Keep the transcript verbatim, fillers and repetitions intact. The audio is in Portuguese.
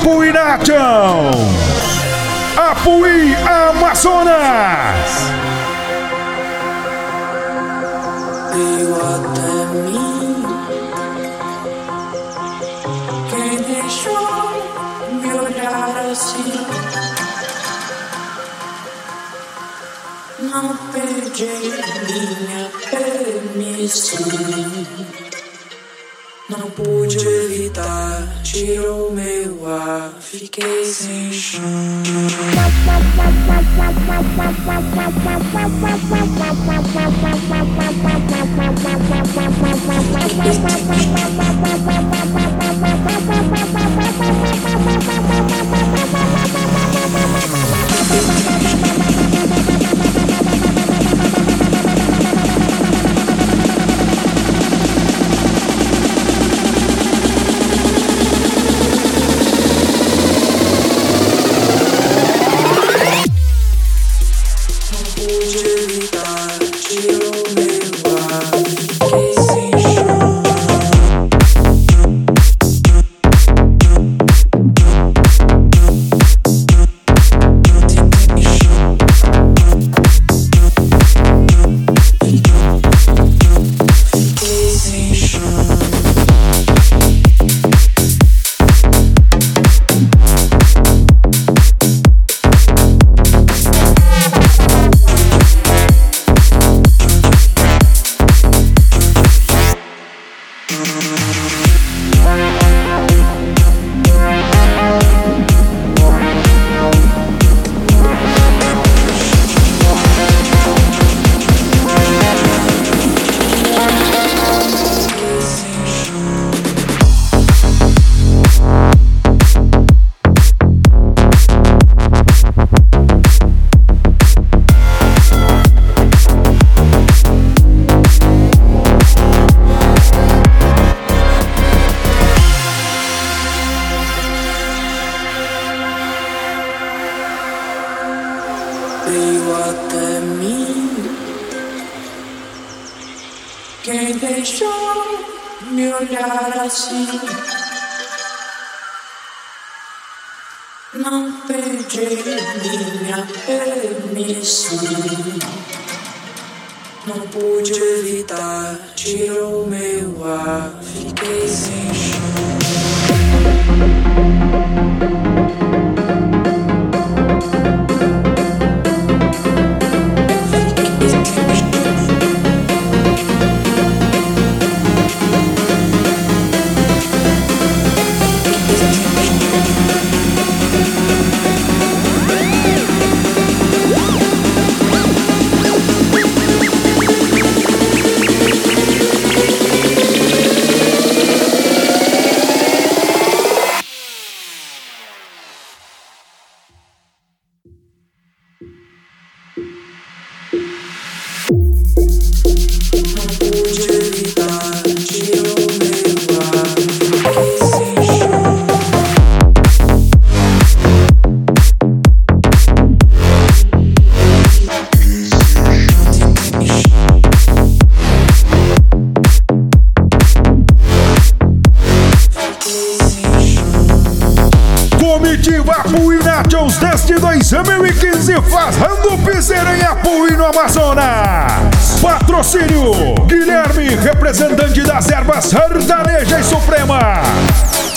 Apuí Nation, Apuí Amazonas. Veio até mim, quem deixou me olhar assim. Não pedi minha permissão, não pude evitar, tirou meu ar, fiquei sem chão. Veio até mim, quem deixou me olhar assim. Não pedi minha permissão, não pude evitar, tirou meu ar, fiquei sem chão. Comitiva Apuí Nation desde dois mil e quinze fazendo piseira em Apuí no Amazonas. Patrocínio Guilherme, representante das ervas sertaneja e suprema.